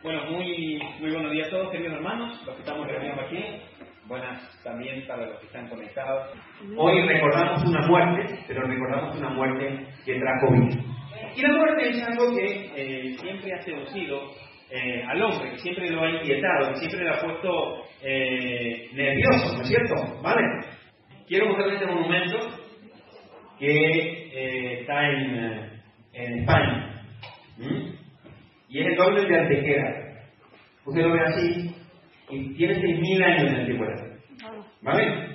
Bueno, muy buenos días a todos, queridos hermanos, los que estamos reunidos aquí. Buenas también para los que están conectados. Hoy recordamos una muerte, pero recordamos una muerte que trajo vida. Y la muerte es algo que siempre ha seducido al hombre, que siempre lo ha inquietado, que siempre lo ha puesto Nervioso, ¿no es cierto? ¿Vale? Quiero mostrarles este monumento que está en España. Y es el Dolmen de Antequera. Usted lo ve así y tiene 6.000 años de antigüedad. ¿Vale?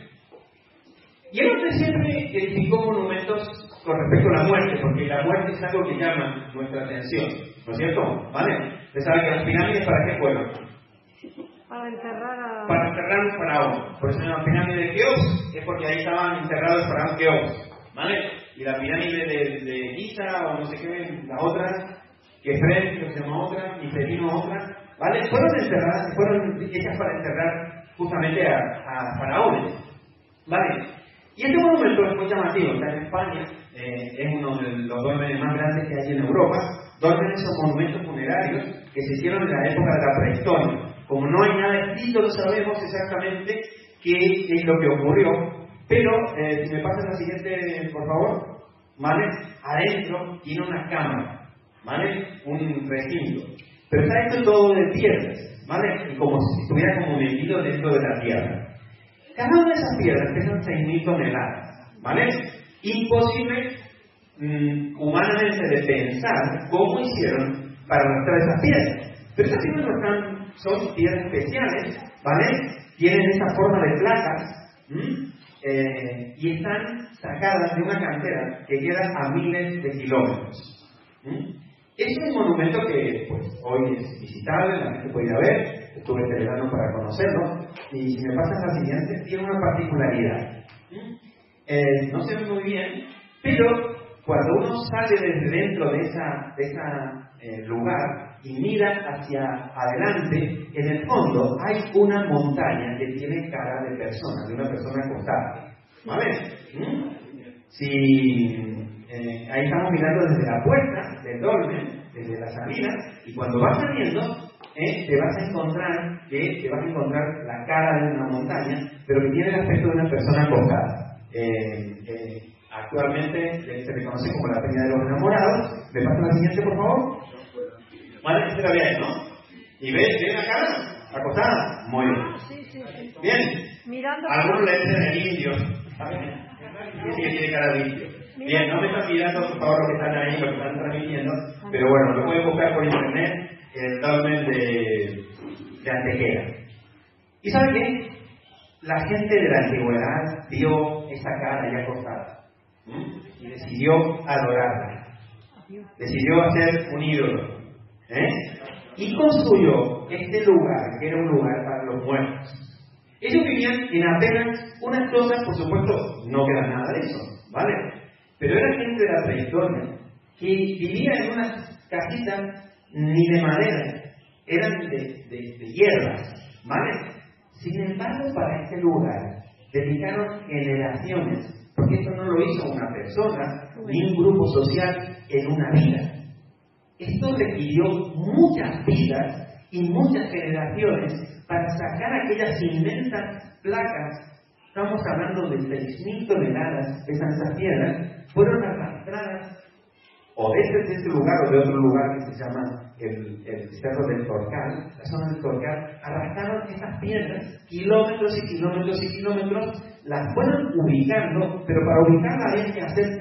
Y el hombre siempre edificó monumentos con respecto a la muerte, porque la muerte es algo que llama nuestra atención, ¿no es cierto? ¿Vale? Usted sabe que las pirámides, ¿para qué fueron? Para enterrar a un faraón. Por eso se llama pirámide de Keops, es porque ahí estaban enterrados el faraón Keops, ¿vale? Y la pirámide de Giza, o no sé qué, la otra, Kefren, que se llama otra, y Ferino otra, ¿vale? Fueron hechas para enterrar justamente a faraones, ¿vale? Y este monumento es muy llamativo, está en España, es uno de los dólmenes más grandes que hay en Europa. Dólmenes son monumentos funerarios que se hicieron en la época de la prehistoria. Como no hay nada escrito, no sabemos exactamente qué es lo que ocurrió, pero si me pasan la siguiente, por favor, ¿vale? Adentro tiene una cámara, ¿vale? Un recinto, pero está hecho todo de piedras, ¿vale? Y como si estuviera como metido dentro de la tierra. Cada una de esas piedras pesan 6.000 toneladas, ¿vale? Imposible humanamente de pensar cómo hicieron para arrastrar esas piedras. Pero esas piedras son piedras especiales, ¿vale? Tienen esa forma de placas y están sacadas de una cantera que queda a miles de kilómetros. Es un monumento que pues, hoy es visitable, la gente puede ir a ver. Estuve este verano para conocerlo. Y si me pasas la siguiente, tiene una particularidad. No se ve muy bien, pero cuando uno sale desde dentro de ese lugar y mira hacia adelante, en el fondo hay una montaña que tiene cara de persona, de una persona acostada. ¿Vale? Ahí estamos mirando desde la puerta del dolmen, desde la salida, y cuando vas saliendo, te vas a encontrar la cara de una montaña, pero que tiene el aspecto de una persona acostada. Actualmente se le conoce como la Peña de los Enamorados. ¿Me pasa la siguiente, por favor? Vale, que se la vea, ¿no? ¿Y ve la cara? ¿Acostada? Muy bien. Sí. Bien. Mirando. Algunos le dicen el indio. Dice que tiene cara de indio. Bien, no me están mirando, por favor, los que están ahí, los que están transmitiendo. Pero bueno, lo pueden buscar por internet, el dolmen de Antequera. ¿Y saben qué? La gente de la antigüedad vio esa cara ya acostada y decidió adorarla. Decidió hacer un ídolo. Y construyó este lugar, que era un lugar para los muertos. Ellos vivían en apenas unas cosas, por supuesto, no queda nada de eso, ¿vale? Pero era gente de la prehistoria que vivía en unas casitas ni de madera, eran de hierbas, ¿vale? Sin embargo, para este lugar dedicaron generaciones, porque esto no lo hizo una persona ni un grupo social en una vida. Esto requirió muchas vidas y muchas generaciones para sacar aquellas inmensas placas. Estamos hablando de 6.000 toneladas de esas piedras, fueron arrastradas o de este lugar o de otro lugar que se llama el Cerro del Torcal, la zona del Torcal. Arrastraron esas piedras kilómetros y kilómetros y kilómetros, las fueron ubicando, pero para ubicarla había que hacer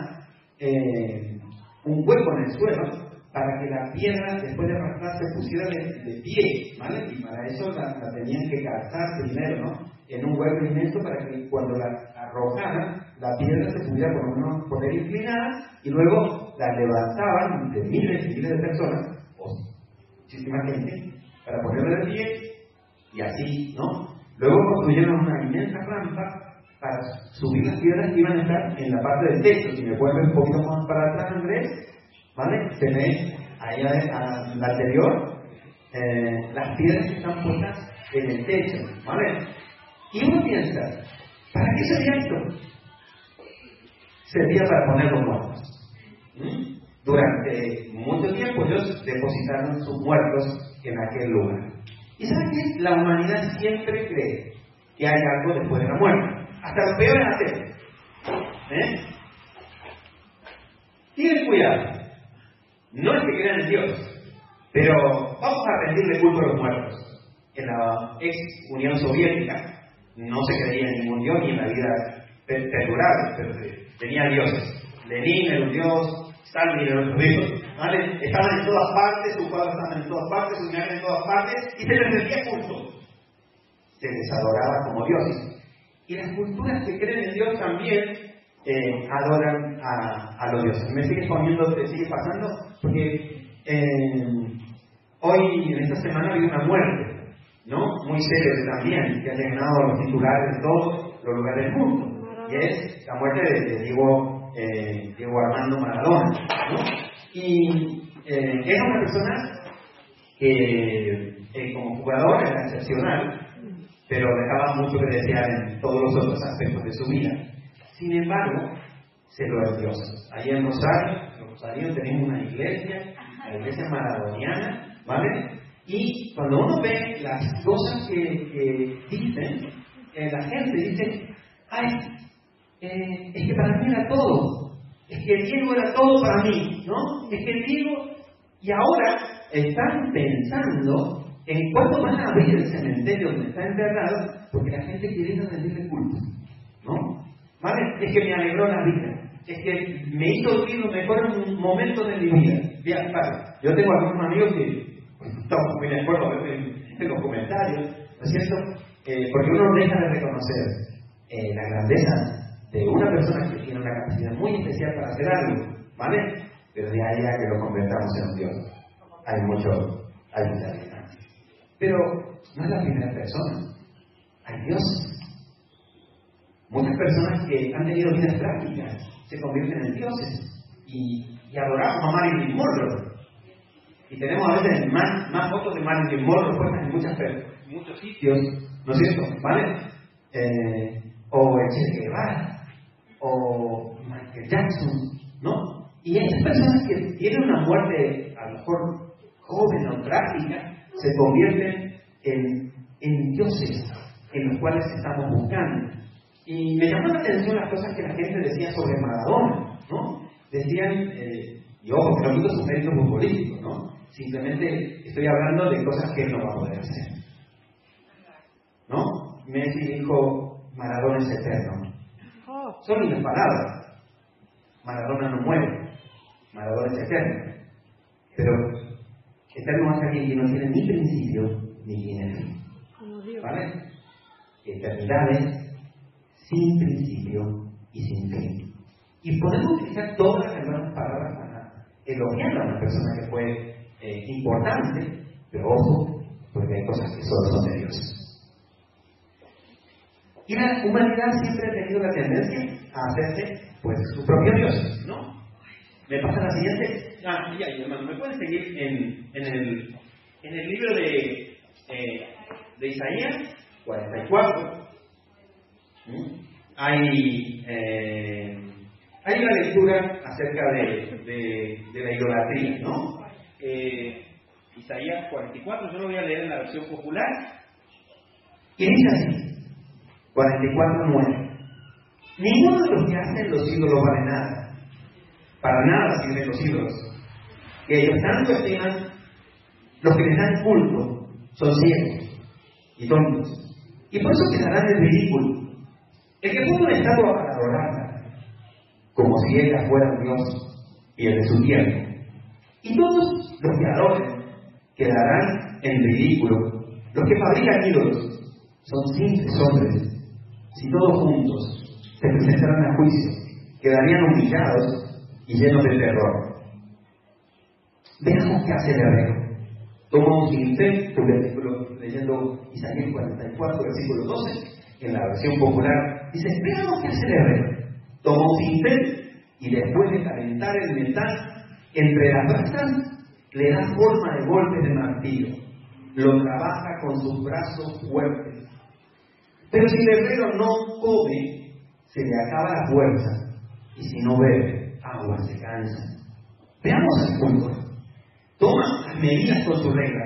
un hueco en el suelo para que la piedra, después de arrastrar, se pusiera de pie, ¿vale? Y para eso la tenían que calzar primero, ¿no? En un hueco inmenso para que cuando la arrojaran, la piedra se pudiera por lo menos poner inclinada, y luego la levantaban de miles y miles de personas, o muchísima gente, para ponerla de pie, y así, ¿no? Luego construyeron una inmensa rampa para subir las piedras que iban a estar en la parte del techo. Si me vuelve un poquito más para atrás, Andrés, ¿vale? Se ve ahí a la anterior, las piedras que están puestas en el techo, ¿vale? Y uno piensa, ¿para qué servía esto? Servía para poner los muertos. Durante mucho tiempo ellos depositaron sus muertos en aquel lugar. ¿Y saben qué? La humanidad siempre cree que hay algo después de la muerte. Hasta los peores ateos. Tienen cuidado. No es que crean en Dios, pero vamos a rendirle culto a los muertos. En la ex Unión Soviética no se creía en ningún Dios ni en la vida perdurable, pero tenía dioses. Lenin era un dios, Stalin era otro dios, ¿vale? Estaban en todas partes, sus cuadros estaban en todas partes, sus imágenes en todas partes, y se les rendía culto. Se les adoraba como dioses. Y las culturas que creen en Dios también adoran a los dioses. Me sigue pasando, porque hoy, en esta semana, ha habido una muerte, ¿no? Muy seria también, que ha llenado los titulares de todos los lugares del mundo. Y es la muerte de Diego Armando Maradona, ¿no? Y era una persona que como jugador era excepcional, pero dejaba mucho que desear en todos los otros aspectos de su vida. Sin embargo, se lo es Dios. Allí en Rosario tenemos una iglesia, la iglesia maradoniana, ¿vale? Y cuando uno ve las cosas que dicen, la gente dice, ay, es que para mí era todo, es que Diego era todo para mí, ¿no? Es que Diego, y ahora están pensando en cuándo van a abrir el cementerio donde está enterrado, porque la gente quiere ir a rendirle culto, ¿no? ¿Vale? Es que me alegró la vida, es que me hizo vivir los mejores momentos de mi vida. Bien, vale. Yo tengo algunos amigos que estamos muy de acuerdo en los comentarios, ¿no es cierto? Porque uno deja de reconocer la grandeza de una persona que tiene una capacidad muy especial para hacer algo, ¿vale? Pero de ahí a que lo convertamos en un Dios hay mucha distancia. Pero no es la primera persona, hay dioses. Muchas personas que han tenido vidas trágicas se convierten en dioses y adoramos a Marilyn Monroe. Y tenemos a veces más fotos de Marilyn Monroe puestas en muchos sitios, ¿no es cierto? ¿Vale? O el Che Guevara, o Michael Jackson, ¿no? Y esas personas que tienen una muerte a lo mejor joven o trágica se convierten en dioses en los cuales estamos buscando. Y me llamó la atención las cosas que la gente decía sobre Maradona, ¿no? Decían, y ojo, que no quito sus méritos futbolísticos, ¿no? Simplemente estoy hablando de cosas que él no va a poder hacer, ¿no? Messi dijo, Maradona es eterno. Son mis palabras. Maradona no muere, Maradona es eterno. Pero eterno es alguien que no tiene ni principio ni fin. ¿Vale? Eternidad es sin principio y sin fin. Y podemos utilizar todas las hermanas palabras para elogiar a una persona que fue importante, pero ojo, porque hay cosas que solo son de Dios. Y la humanidad siempre ha tenido la tendencia a hacerse, pues, su propio Dios, ¿no? Me pasa la siguiente. Ya, hermano, ¿me pueden seguir en el libro de Isaías 44? Hay una lectura acerca de la idolatría, ¿no? Isaías 44, yo lo voy a leer en la versión popular. Y dice así, 44:9. Ninguno de los que hacen los ídolos vale nada. Para nada sirven los ídolos. Que ellos tanto estiman, los que les dan culto son ciegos y tontos. Y por eso quedarán en ridículo. El que puso una estatua para adorarla, como si ella fuera un Dios, pierde su tiempo. Y todos los que adoren quedarán en ridículo. Los que fabrican ídolos son simples hombres. Si todos juntos se presentaran a juicio, quedarían humillados y llenos de terror. Veamos qué hace el herrero. Toma un cincel, leyendo Isaías 44, versículo 12, en la versión popular, dice, veamos qué hace el herrero. Toma un cincel y después de calentar el metal entre las brasas, le da forma de golpes de martillo. Lo trabaja con sus brazos fuertes. Pero si el herrero no come, se le acaba la fuerza, y si no bebe, agua se cansa. Veamos al punto. Toma las medidas con su regla,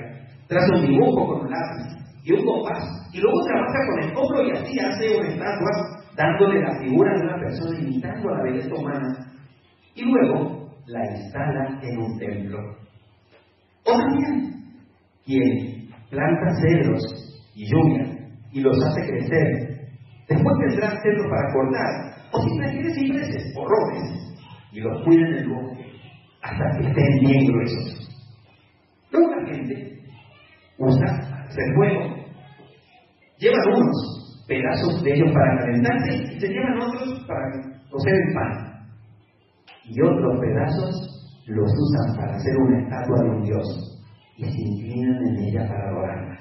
traza un dibujo con un lápiz y un compás, y luego trabaja con el hombro y así hace una estatua, dándole la figura de una persona imitando a la belleza humana, y luego la instala en un templo. O también, quien planta cedros y lluvia y los hace crecer, después tendrá cedros para cortar, o si prefiere cipreses o robles, y los cuida en el bosque hasta que estén bien gruesos. Luego la gente usa hacer fuego. Llevan unos pedazos de ellos para calentarse y se llevan otros para cocer el pan. Y otros pedazos los usan para hacer una estatua de un dios y se inclinan en ella para adorarla.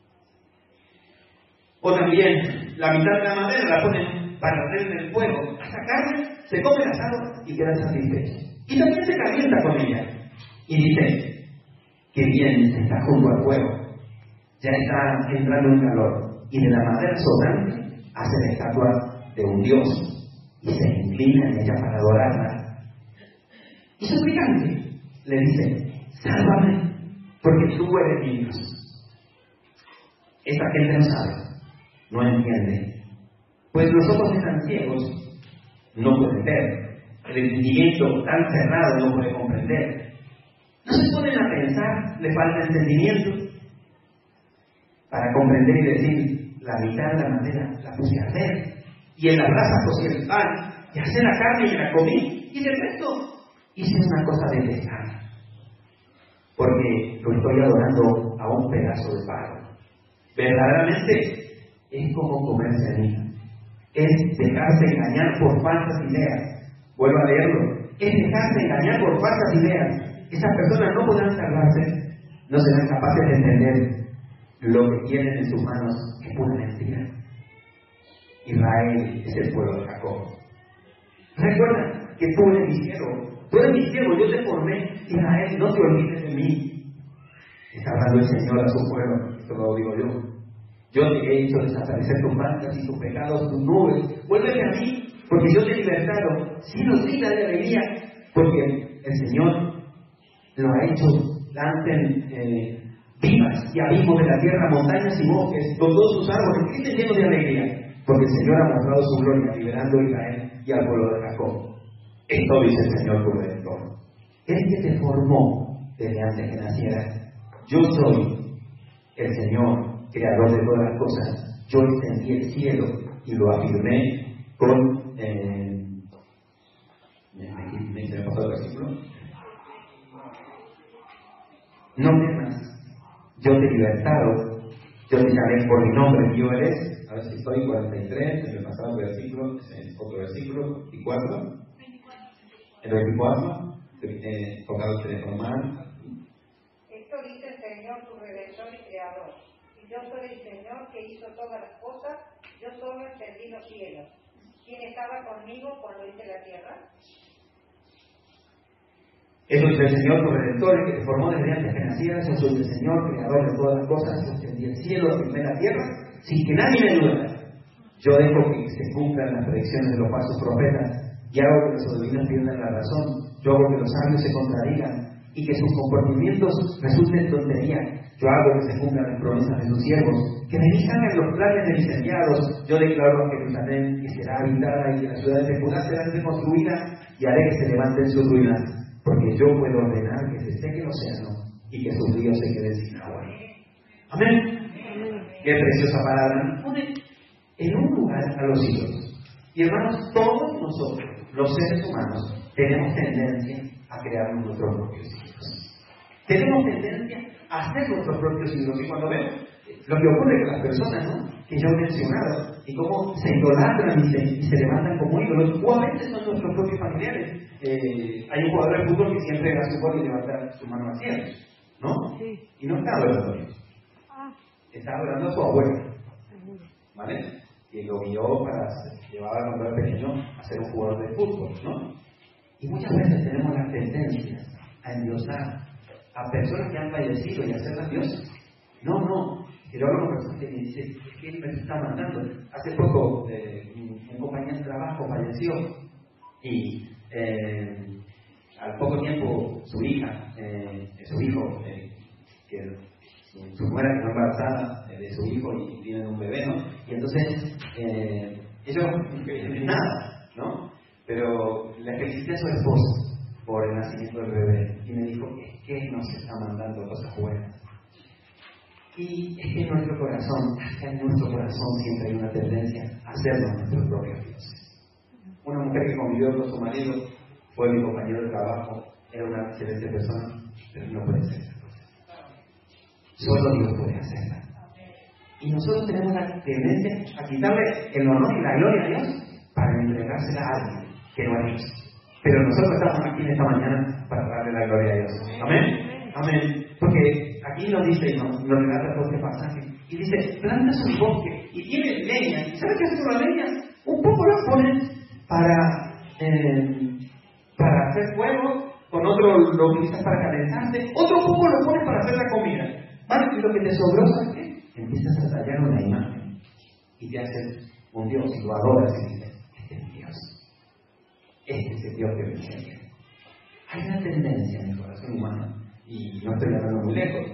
O también la mitad de la madera la ponen para hacer en el fuego, hasta carne, se come el asado y queda satisfecho. Y también se calienta con ella. Y dice, qué bien se está junto al fuego. Ya está entrando en calor. Y de la madera sobrante hace la estatua de un dios y se inclina en ella para adorarla. Y suplicante le dice, sálvame, porque tú eres mi Dios. Esta gente no sabe, no entiende, pues los ojos están ciegos, no pueden ver, el entendimiento tan cerrado no puede comprender. No se ponen a pensar, le falta entendimiento para comprender y decir, la mitad de la madera la puse a arder, y en las brasas cocí el pan, y asé la carne y me la comí, y del resto hice una cosa detestable, porque lo estoy adorando a un pedazo de palo. Verdaderamente es como comerse anillo, es dejarse engañar por falsas ideas. Vuelvo a leerlo, es dejarse engañar por falsas ideas. Esas personas no podrán salvarse, no serán capaces de entender lo que tienen en sus manos es pura mentira. Israel es el pueblo de Jacob. Recuerda que tú eres mi siervo, yo te formé, Israel, no te olvides de mí. Está hablando el Señor a su pueblo, esto lo digo yo. Yo te he hecho desaparecer tus manchas y tus pecados, tus nubes. Vuélvete a mí, porque yo te he libertado. Sin grita de alegría, porque el Señor lo ha hecho. Lancen vivas y abismos de la tierra, montañas y bosques, con todos sus árboles, que estén llenos de alegría, porque el Señor ha mostrado su gloria, liberando a Israel y al pueblo de Jacob. Esto dice el Señor tu Redentor. Él que te formó desde antes que nacieras. Yo soy el Señor, creador de todas las cosas. Yo extendí el cielo y lo afirmé con... ¿Me pasó el versículo? No temas, yo te he libertado, yo te llamé por mi nombre, mío eres. A ver si estoy 43, en el pasado versículo, es otro versículo, 24. El 24, tocado transformar. Esto dice el Señor, tu Redentor y Creador. Y yo soy el Señor que hizo todas las cosas, yo solo extendí los cielos. ¿Quién estaba conmigo cuando hice la tierra? Eso es el Señor, tu Redentor, el que te formó desde antes que nacieras. Yo soy el Señor, creador de todas las cosas. Yo extendí el cielo, afirmé la tierra, sin que nadie me ayude. Yo dejo que se cumplan las predicciones de los falsos profetas, y hago que los adivinos pierdan la razón. Yo hago que los sabios se contradigan, y que sus comportamientos resulten tontería. Yo hago que se cumplan las promesas de sus siervos, que me hagan los planes de mis enviados. Yo declaro a Jerusalén que será habitada y que las ciudades de Judá serán reconstruidas, y haré que se levanten sus ruinas, porque yo puedo ordenar que se seque el océano y que sus ríos se queden sin agua. Amén. Qué preciosa palabra. Pone en un lugar a los ídolos. Y hermanos, todos nosotros, los seres humanos, tenemos tendencia a crear nuestros propios ídolos. Tenemos tendencia a hacer nuestros propios ídolos. Y cuando vemos lo que ocurre con las personas, ¿no?, que yo he mencionado, y cómo se idolatran y se levantan como ídolos, o a veces son nuestros propios familiares. Hay un jugador de fútbol que siempre da su gol y levanta su mano al cielo, ¿no? Sí. Y no está adorando a Dios. Está adorando a su abuelo, ¿vale? Que lo guió para llevar cuando era pequeño a ser un jugador de fútbol, ¿no? Y muchas veces tenemos la tendencia a endiosar a personas que han fallecido y a hacerlas dioses. No. Yo hablo con personas que me dicen, ¿quién me está mandando? Hace poco un compañero de trabajo falleció y al poco tiempo su hijo, que su nuera quedó embarazada de su hijo y tienen un bebé, ¿no? Y entonces ellos no quieren nada, ¿no? Pero le felicité a su esposo por el nacimiento del bebé y me dijo que nos está mandando cosas buenas. Y es que en nuestro corazón, hasta en nuestro corazón siempre hay una tendencia a hacernos nuestros propios dioses. Una mujer que convivió con su marido, fue mi compañero de trabajo, era una excelente persona, pero no puede ser esa cosa. Solo Dios puede hacerla. Y nosotros tenemos la tendencia a quitarle el honor y la gloria a Dios para entregársela a alguien que no es Dios. Pero nosotros estamos aquí en esta mañana para darle la gloria a Dios. Amén. Amén. Porque aquí nos dice, nos relata todo este pasaje, y dice, plantas un bosque y tiene leña. ¿Sabes qué hace con la leña? Un poco la ponen para hacer fuego, con otro lo utilizas para calentarse, otro poco lo pones para hacer la comida. ¿Vale? Y lo que te sobró, ¿sabes qué? Empiezas a tallar una imagen y te haces un Dios y lo adoras y dices, este es Dios. Este es el Dios que me enseña. Hay una tendencia en el corazón humano, y no estoy hablando muy lejos.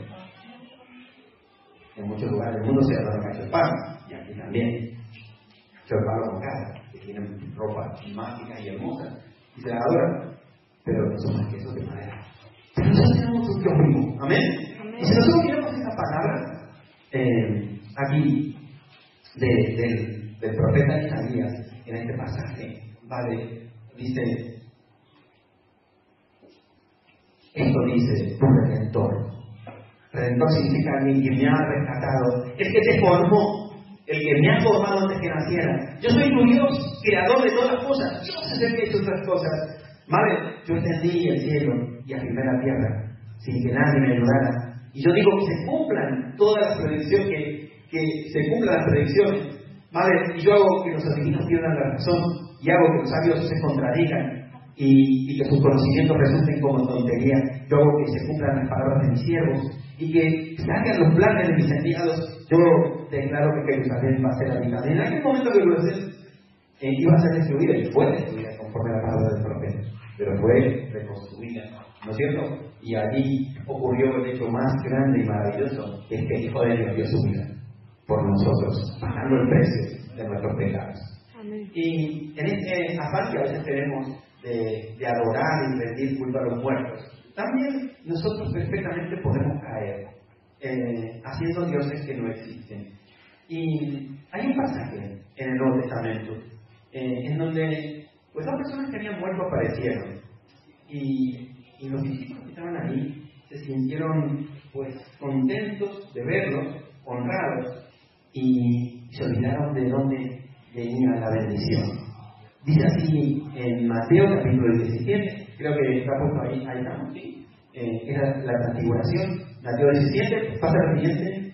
En muchos lugares del mundo se adora cacho de palo, y aquí también. Cacho de palo con cara, que tienen ropa mágica y hermosa, y se la adoran, pero no son más que eso de madera. Pero nosotros tenemos un Dios vivo. Amén. Y si nosotros miramos esta palabra aquí del profeta Isaías en este pasaje, vale, dice, esto dice tu Redentor. Redentor significa alguien que me ha rescatado, el que te formó, el que me ha formado antes que naciera. Yo soy tu Dios, creador de todas las cosas. Dios es el que hizo estas cosas. Vale, yo extendí el cielo y afirmé la tierra sin que nadie me ayudara. Y yo digo que se cumplan todas las predicciones, que se cumplan las predicciones. Vale, y yo hago que los adivinos pierdan la razón y hago que los sabios se contradigan y que sus conocimientos resulten como tontería. Yo hago que se cumplan las palabras de mis siervos y que salgan los planes de mis enviados. Yo declaro que Jerusalén va a ser habitada. En aquel momento que Jerusalén iba a ser destruida, y fue destruida conforme a la palabra del profeta, pero fue reconstruida, ¿no es cierto? Y allí ocurrió el hecho más grande y maravilloso, que es que el Hijo de Dios dio su vida por nosotros, pagando el precio de nuestros pecados. Amén. Y en este afán que a veces tenemos de adorar y rendir culto a los muertos, también nosotros perfectamente podemos caer haciendo dioses que no existen. Y hay un pasaje en el Nuevo Testamento en donde pues dos personas que habían muerto aparecieron y los discípulos que estaban ahí se sintieron pues contentos de verlos, honrados, y se olvidaron de dónde venía la bendición. Dice así en Mateo capítulo 17, creo que está puesto ahí estamos, ¿sí? Era la transfiguración, Mateo 17, pasa al siguiente,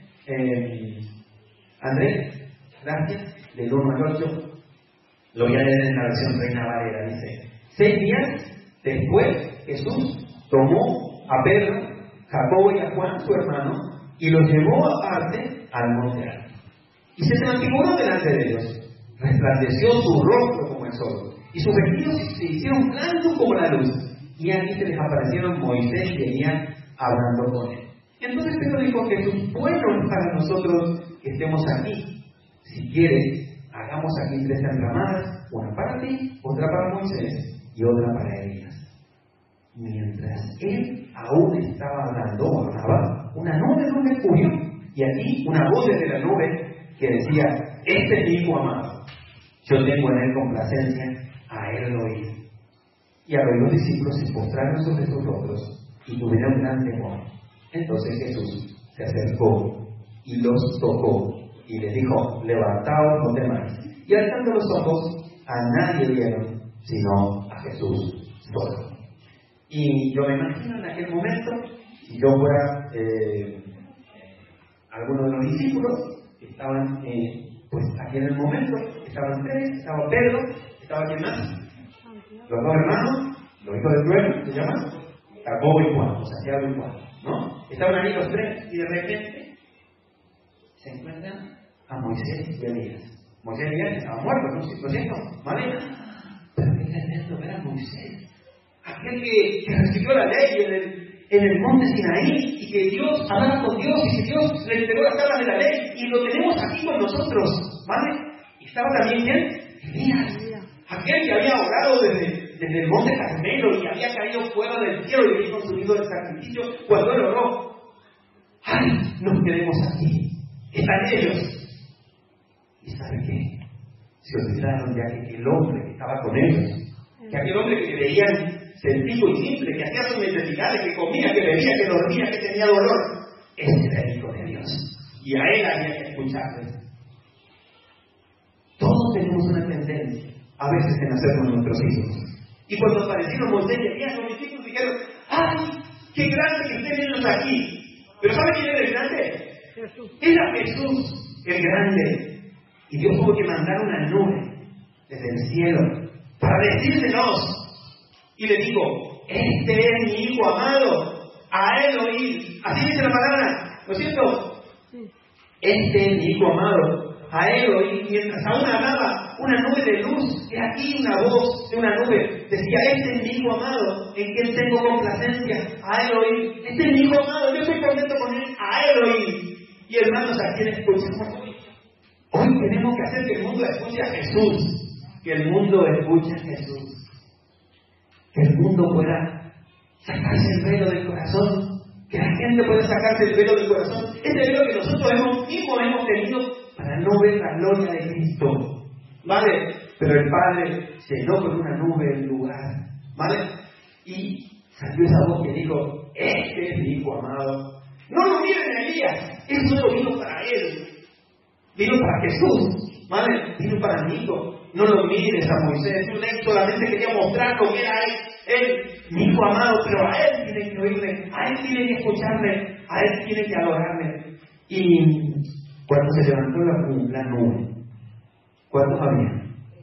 Andrés, gracias, del 1 al 8, lo voy a leer en la versión Reina Valera, dice, 6 días después Jesús tomó a Pedro, Jacobo y a Juan, su hermano, y los llevó aparte al monte alto. Y se transfiguró delante de ellos, resplandeció su rostro como el sol, y sus vestidos se hicieron blancos como la luz, y aquí se les aparecieron Moisés y Elías hablando con él. Entonces Pedro dijo, Jesús, bueno es para nosotros que estemos aquí. Si quieres, hagamos aquí 3 enramadas, una para ti, otra para Moisés y otra para Elías. Mientras él aún estaba hablando o hablaba, una nube lo descubrió, y aquí una voz desde la nube que decía, este es mi hijo amado, yo tengo en él complacencia, a él lo oí. Y al oír los discípulos se postraron sobre sus rostros y tuvieron gran temor. Entonces Jesús se acercó y los tocó y les dijo, levantaos, no temáis. Y alzando los ojos, a nadie vieron sino a Jesús solo. Y yo me imagino en aquel momento, si yo fuera alguno de los discípulos que estaban pues aquí en el momento, estaban 3, estaba Pedro, estaba ¿quién más? Los 2 hermanos, los hijos de Cruel, ¿se llaman? Jacobo y Juan, o Santiago y Juan, ¿no? Estaban ahí los 3 y de repente se encuentran a Moisés y Elías. Moisés y Elías estaban muertos, ¿no es cierto? ¿Vale? Pero qué tremendo ver a Moisés, aquel que recibió la ley en el monte Sinaí, y que Dios hablaba con Dios, y que Dios le entregó las tablas de la ley, y lo tenemos aquí con nosotros, ¿vale? Y estaba también ¿quién? Elías, aquel que había orado desde el monte Carmelo y había caído fuera del cielo y había consumido el sacrificio. Cuando él oró, ¡ay! Nos quedemos aquí, están ellos. ¿Y sabe qué? Se olvidaron de aquel hombre que estaba con ellos, que aquel hombre que creían sencillo y simple, que hacía sus necesidades, que comía, que bebía, que dormía, que tenía dolor. Ese era el Hijo de Dios, y a él había que escucharle. Todos tenemos una tendencia a veces en hacernos nuestros hijos. Y cuando aparecieron Moisés y Elías, los discípulos dijeron: ¡ay, qué grande que estén ellos aquí! Pero ¿sabe quién era el grande? Jesús. Era Jesús, el grande. Y Dios tuvo que mandar una nube desde el cielo para decírsenos. Y le digo: este es mi Hijo amado, a él oíd. Así dice la palabra, ¿no es cierto? Sí. Este es mi Hijo amado, a él oíd. Mientras aún hablaba una nube de luz, he aquí una voz de una nube decía: este es mi Hijo amado, en quien tengo complacencia, a él oíd. Este es mi Hijo amado, yo estoy contento con él, a él oíd. Y hermanos, ¿a quién escuchamos hoy? Hoy tenemos que hacer que el mundo escuche a Jesús, que el mundo escuche a Jesús, que el mundo pueda sacarse el velo del corazón, que la gente pueda sacarse el velo del corazón, ese velo que nosotros mismos hemos tenido para no ver la gloria de Cristo, ¿vale? Pero el Padre llenó con una nube el lugar, ¿vale? Y salió esa voz que dijo: este es mi Hijo amado. No lo miren a Elías, él solo vino para él, vino para Jesús, ¿vale? Vino para mi Hijo. No lo mires a Moisés, él solamente quería mostrar lo que era él, mi Hijo amado, pero a él tienen que oírle, a él tienen que escucharle, a él tienen que adorarle. Y cuando se levantó la nube, ¿cuántos había?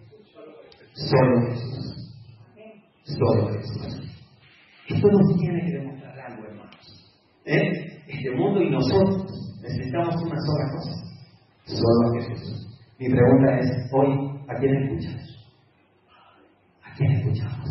Solo Jesús. Solo Jesús. Esto nos tiene que demostrar algo, hermanos. Este mundo y nosotros necesitamos una sola cosa: solo a Jesús. Mi pregunta es, hoy, ¿a quién escuchamos? ¿A quién escuchamos?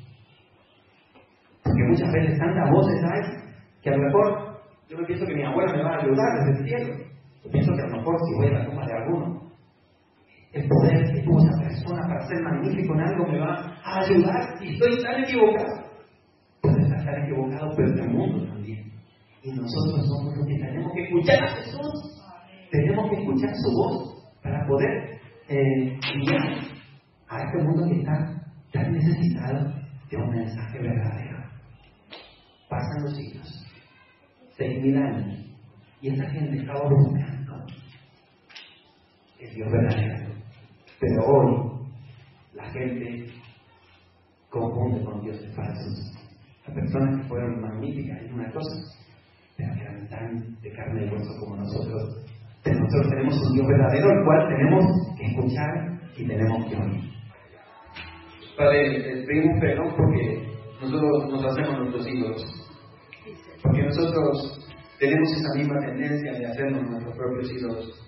Porque muchas veces tantas voces hay que a lo mejor yo no pienso que mi abuela me va a ayudar desde el cielo. Yo pienso que a lo mejor si voy a la tumba de alguno, el poder que tuvo esa persona para ser magnífico en algo me va a ayudar, y estoy tan equivocado. Puede estar tan equivocado, pero el mundo también. Y nosotros somos los que tenemos que escuchar a Jesús. Tenemos que escuchar su voz para poder guiar a este mundo que está tan necesitado de un mensaje verdadero. Pasan los siglos, 6.000 años, y esta gente estaba buscando el Dios verdadero. Pero hoy la gente confunde con dioses falsos. Las personas que fueron magníficas en una cosa, pero que eran tan de carne y hueso como nosotros. Pero nosotros tenemos un Dios verdadero, el cual tenemos que escuchar y tenemos que oír. Padre, pedimos perdón porque nosotros nos hacemos nuestros ídolos. Porque nosotros tenemos esa misma tendencia de hacernos nuestros propios ídolos.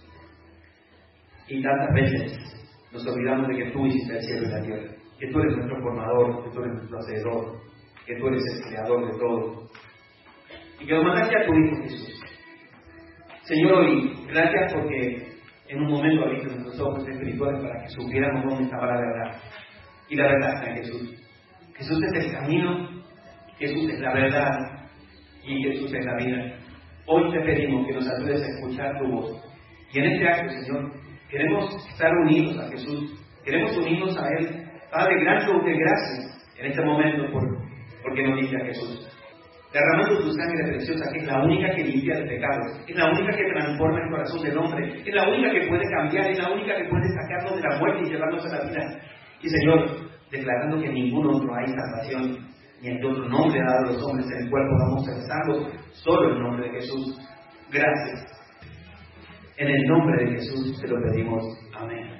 Y tantas veces nos olvidamos de que tú hiciste el cielo y la tierra, que tú eres nuestro formador, que tú eres nuestro hacedor, que tú eres el creador de todo. Y que nos mandaste a tu Hijo Jesús. Señor, hoy, gracias porque en un momento abriste nuestros ojos espirituales para que supiéramos dónde estaba la verdad. Y la verdad está en Jesús. Jesús es el camino, Jesús es la verdad y Jesús es la vida. Hoy te pedimos que nos ayudes a escuchar tu voz. Y en este acto, Señor, queremos estar unidos a Jesús. Queremos unirnos a Él. Padre, gracias en este momento porque nos limpia a Jesús. Derramando tu sangre preciosa, que es la única que limpia el pecado, es la única que transforma el corazón del hombre, es la única que puede cambiar, es la única que puede sacarnos de la muerte y llevarnos a la vida. Y Señor, declarando que en ningún otro hay salvación, ni en otro nombre dado a los hombres en el cual podamos ser salvos, solo el nombre de Jesús. Gracias. En el nombre de Jesús te lo pedimos. Amén.